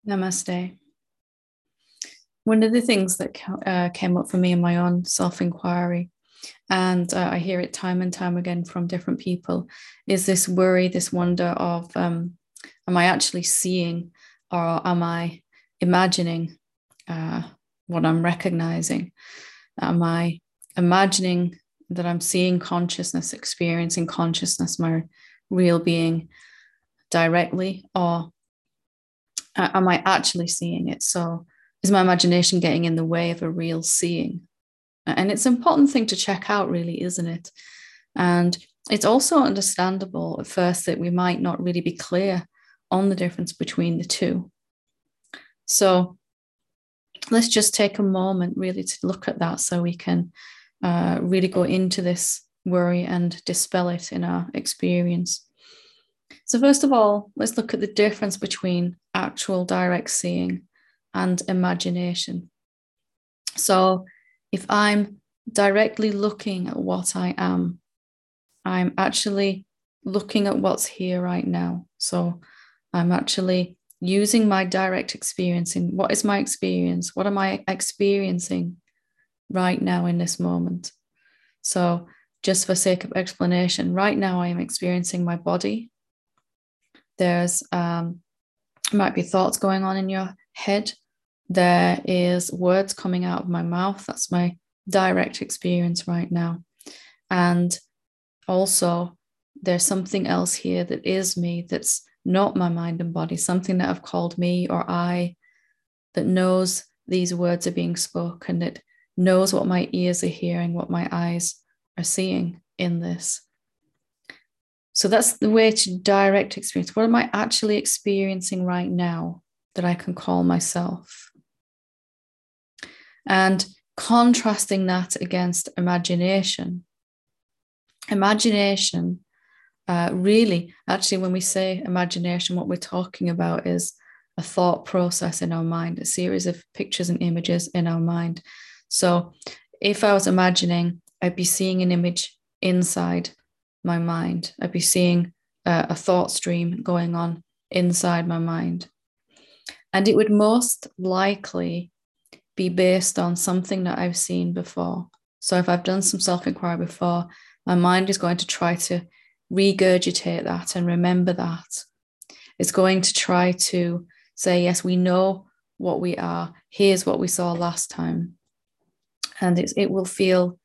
Namaste. One of the things that came up for me in my own self inquiry, and I hear it time and time again from different people, is this worry, this wonder of am I actually seeing or am I imagining uh, what I'm recognizing? Am I imagining that I'm seeing consciousness, experiencing consciousness, my real being directly, or am I actually seeing it? So is my imagination getting in the way of a real seeing? And it's an important thing to check out, really, isn't it? And it's also understandable at first that we might not really be clear on the difference between the two. So let's just take a moment really to look at that so we can really go into this worry and dispel it in our experience. So, first of all, let's look at the difference between actual direct seeing and imagination. So, if I'm directly looking at what I am, I'm actually looking at what's here right now. So, I'm actually using my direct experience in what is my experience? What am I experiencing right now in this moment? So, just for sake of explanation, right now I am experiencing my body. There's might be thoughts going on in your head. There is words coming out of my mouth. That's my direct experience right now. And also, there's something else here that is me, that's not my mind and body, something that I've called me or I, that knows these words are being spoken, that knows what my ears are hearing, what my eyes are seeing in this. So that's the way to direct experience. What am I actually experiencing right now that I can call myself? And contrasting that against imagination. Imagination, really, actually, when we say imagination, what we're talking about is a thought process in our mind, a series of pictures and images in our mind. So if I was imagining, I'd be seeing an image inside my mind. I'd be seeing a thought stream going on inside my mind. And it would most likely be based on something that I've seen before. So if I've done some self inquiry before, my mind is going to try to regurgitate that and remember that. It's going to try to say, yes, we know what we are. Here's what we saw last time. And it will feel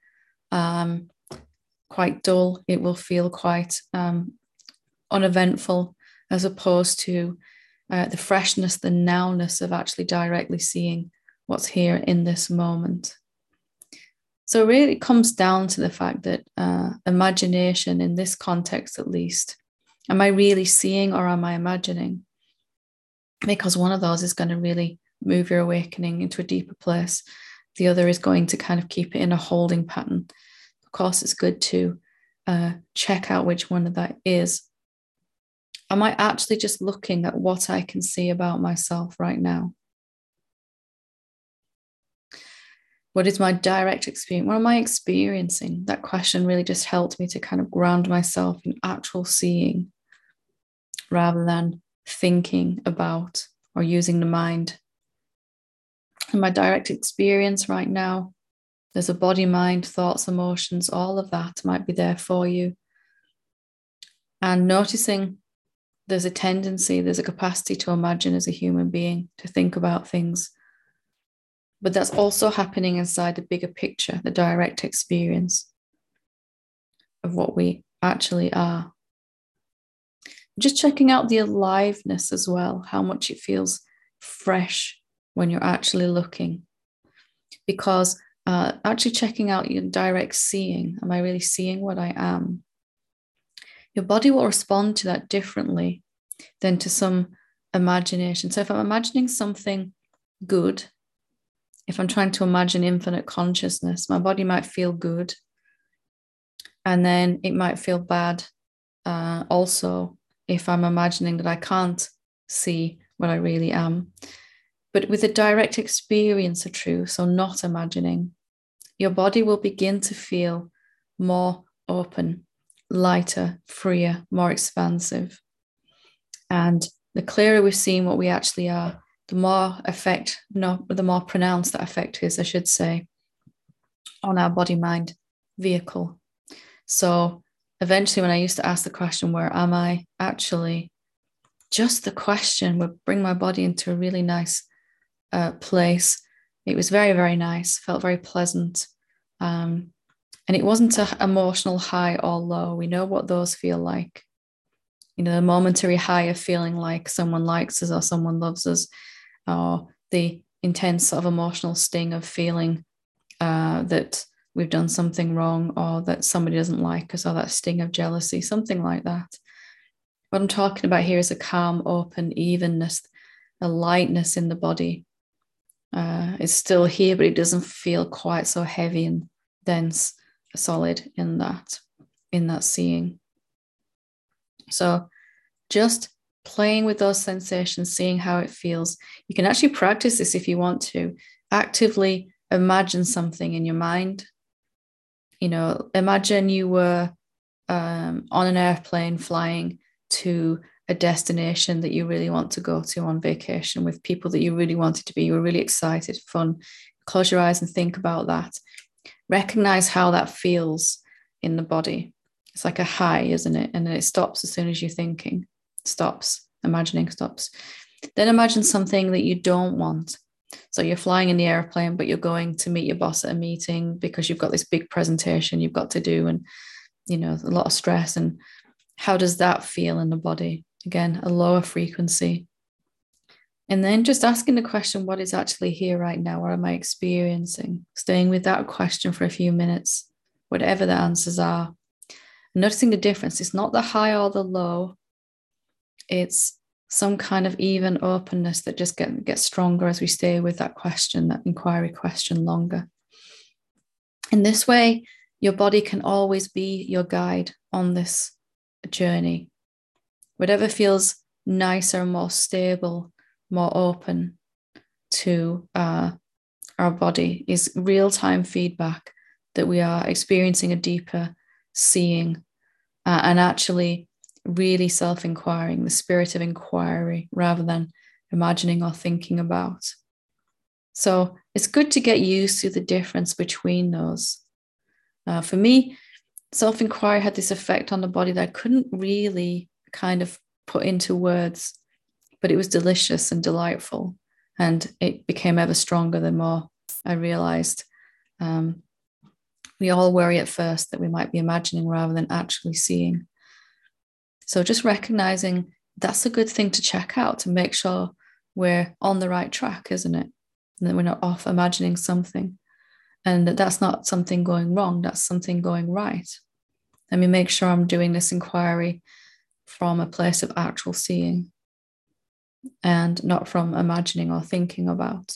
quite dull. It will feel quite uneventful, as opposed to the freshness, the nowness of actually directly seeing what's here in this moment. So really it comes down to the fact that imagination, in this context at least, am I really seeing or am I imagining? Because one of those is going to really move your awakening into a deeper place. The other is going to kind of keep it in a holding pattern. Of course, it's good to check out which one of that is. Am I actually just looking at what I can see about myself right now? What is my direct experience? What am I experiencing? That question really just helped me to kind of ground myself in actual seeing rather than thinking about or using the mind. And my direct experience right now, there's a body, mind, thoughts, emotions, all of that might be there for you. And noticing there's a tendency, there's a capacity to imagine as a human being, to think about things. But that's also happening inside the bigger picture, the direct experience of what we actually are. Just checking out the aliveness as well, how much it feels fresh when you're actually looking. Because actually checking out your direct seeing, am I really seeing what I am? Your body will respond to that differently than to some imagination. So if I'm imagining something good, if I'm trying to imagine infinite consciousness, my body might feel good. And then it might feel bad also if I'm imagining that I can't see what I really am. But with a direct experience of truth, so not imagining, your body will begin to feel more open, lighter, freer, more expansive. And the clearer we've seen what we actually are, the more effect, no, the more pronounced that effect is, I should say, on our body-mind vehicle. So eventually, when I used to ask the question, where am I actually, just the question would bring my body into a really nice place. It was very, very nice, felt very pleasant. And it wasn't an emotional high or low. We know what those feel like. You know, the momentary high of feeling like someone likes us or someone loves us, or the intense sort of emotional sting of feeling that we've done something wrong, or that somebody doesn't like us, or that sting of jealousy, something like that. What I'm talking about here is a calm, open evenness, a lightness in the body. It's still here, but it doesn't feel quite so heavy and dense, solid in that seeing. So just playing with those sensations, seeing how it feels. You can actually practice this if you want to. Actively imagine something in your mind. You know, imagine you were on an airplane flying to a destination that you really want to go to on vacation with people that you really wanted to be. You were really excited, fun. Close your eyes and think about that. Recognize how that feels in the body. It's like a high, isn't it? And then it stops as soon as you're thinking. Stops. Imagining stops. Then imagine something that you don't want. So you're flying in the airplane, but you're going to meet your boss at a meeting because you've got this big presentation you've got to do, and you know, a lot of stress. And how does that feel in the body? Again, a lower frequency. And then just asking the question, what is actually here right now? What am I experiencing? Staying with that question for a few minutes, whatever the answers are. Noticing the difference. It's not the high or the low. It's some kind of even openness that just gets stronger as we stay with that question, that inquiry question longer. In this way, your body can always be your guide on this journey. Whatever feels nicer, more stable, more open to our body is real-time feedback that we are experiencing a deeper seeing and actually really self-inquiring, the spirit of inquiry, rather than imagining or thinking about. So it's good to get used to the difference between those. For me, self-inquiry had this effect on the body that I couldn't really kind of put into words, but it was delicious and delightful. And it became ever stronger the more I realized we all worry at first that we might be imagining rather than actually seeing. So just recognizing that's a good thing to check out to make sure we're on the right track, isn't it? And that we're not off imagining something, and that's not something going wrong, that's something going right. Let me make sure I'm doing this inquiry from a place of actual seeing and not from imagining or thinking about.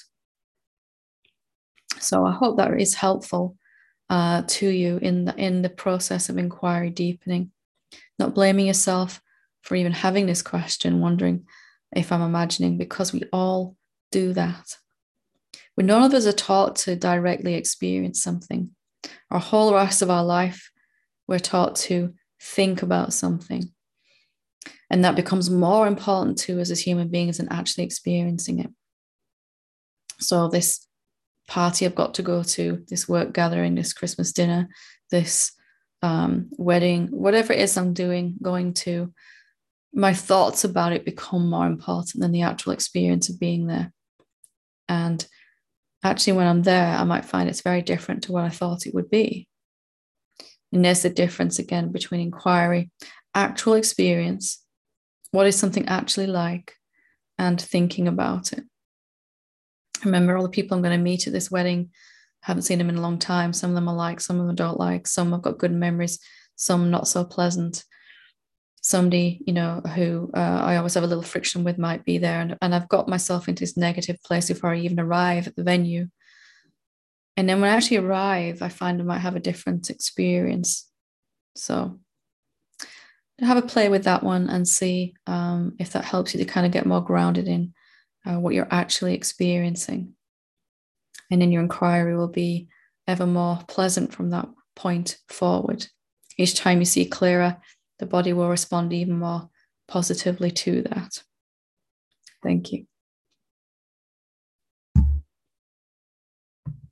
So I hope that is helpful to you in the process of inquiry deepening. Not blaming yourself for even having this question, wondering if I'm imagining, because we all do that. When none of us are taught to directly experience something, our whole rest of our life, we're taught to think about something. And that becomes more important to us as human beings than actually experiencing it. So this party I've got to go to, this work gathering, this Christmas dinner, this wedding, whatever it is I'm going to, my thoughts about it become more important than the actual experience of being there. And actually, when I'm there, I might find it's very different to what I thought it would be. And there's the difference again between inquiry, actual experience, what is something actually like, and thinking about it. Remember, all the people I'm going to meet at this wedding, haven't seen them in a long time. Some of them I like, some of them I don't like. Some I've got good memories, some not so pleasant. Somebody, you know, who I always have a little friction with might be there. And I've got myself into this negative place before I even arrive at the venue. And then when I actually arrive, I find I might have a different experience. So have a play with that one and see if that helps you to kind of get more grounded in what you're actually experiencing. And then your inquiry will be ever more pleasant from that point forward. Each time you see clearer, the body will respond even more positively to that. Thank you.